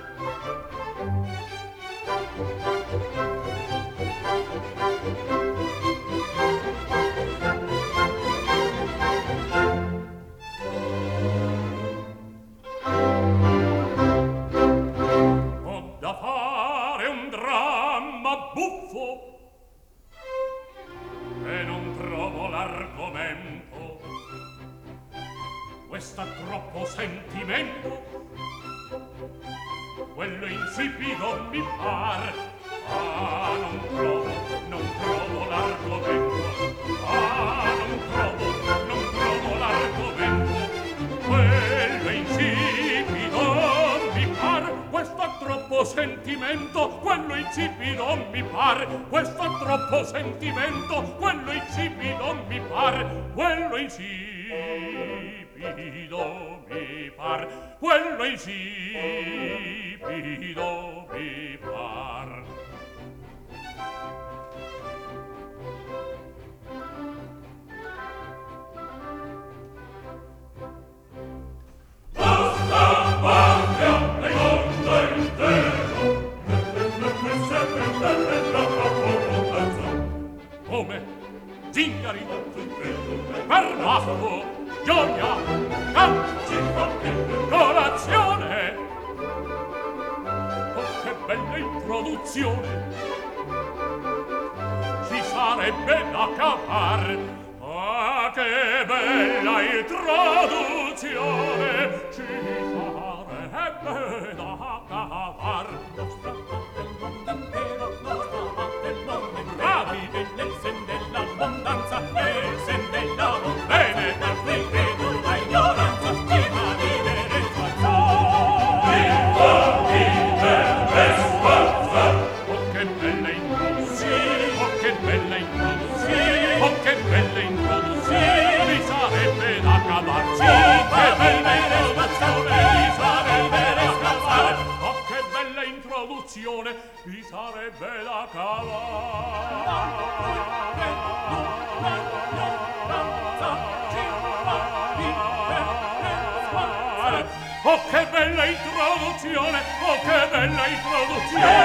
Ho da fare un dramma buffo e non trovo l'argomento. Questa troppo sentimento, quello insipido mi par. Ah, non trovo l'argomento. Ah, non trovo l'argomento. Quello insipido mi par. Questo troppo sentimento, quello insipido mi par. Questo troppo sentimento, quello insipido mi par. Quello insipido mi par. Quello insipido mi par. Basta patria e mondo intero, come zingari, Bernasco, gioia, canti, colazione. Oh, che bella introduzione, ci sarebbe da cavar. Ah, che bella introduzione, ci sarebbe da cavar. Nostra parte il mondo intero, nostra parte il mondo intero. Bravi nel sen dell'abbondanza, nel sen dell'abbondanza. Bene, dal credo la ignoranza, prima vivere sguazzare. Vivere sguazzare. Oh, che bella introduzione, oh, che bella introduzione, oh, che bella introduzione, mi sarebbe da cavarci. Che bella introduzione, mi sarebbe da cavare. Oh, che bella introduzione, mi sarebbe da cavare. Oh, che bella introduzione, oh, che bella introduzione.